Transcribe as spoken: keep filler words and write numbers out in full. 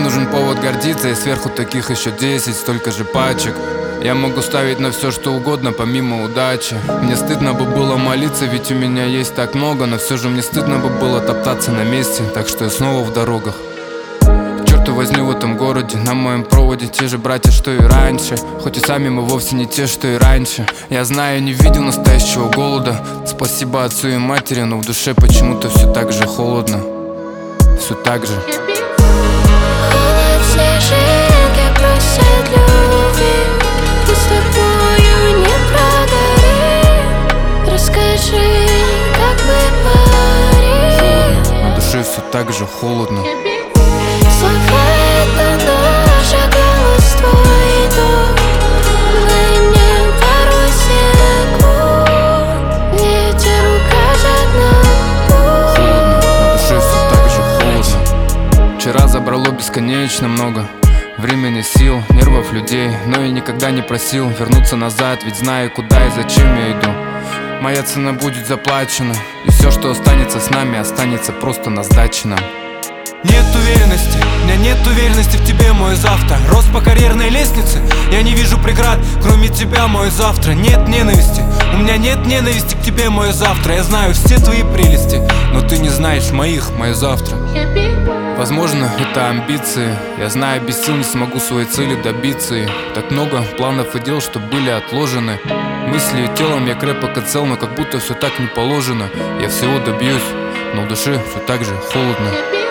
нужен повод гордиться, и сверху таких еще десять, столько же пачек. Я могу ставить на все что угодно, помимо удачи. Мне стыдно бы было молиться, ведь у меня есть так много. Но все же мне стыдно бы было топтаться на месте, так что я снова в дорогах. К черту возню в этом городе, на моем проводе те же братья, что и раньше. Хоть и сами мы вовсе не те, что и раньше. Я знаю, не видел настоящего голода. Спасибо отцу и матери, но в душе почему-то все так же холодно. Все так же. Холод снежинки просят любви. Мы с тобою не проговорим. Расскажи, как мы парень. На душе все так же холодно. Слова это наша голос, твой дух. Дай мне пару секунд. Ветер укажет нам путь. На душе все так же холодно. Вчера забрало бесконечно много времени, сил, нервов, людей. Но я никогда не просил вернуться назад, ведь знаю, куда и зачем я иду. Моя цена будет заплачена, и все, что останется с нами, останется просто на сдаче нам. Нет уверенности, у меня нет уверенности в тебе, мой завтра. Рост по карьерной лестнице, я не вижу преград, кроме тебя, мой завтра. Нет ненависти, у меня нет ненависти к тебе, мое завтра. Я знаю все твои прелести, но ты не знаешь моих, мое завтра. Возможно, это амбиции. Я знаю, без сил не смогу своей цели добиться. И так много планов и дел, что были отложены. Мыслью и телом я крепок и цел, но как будто все так не положено. Я всего добьюсь, но в душе все так же холодно.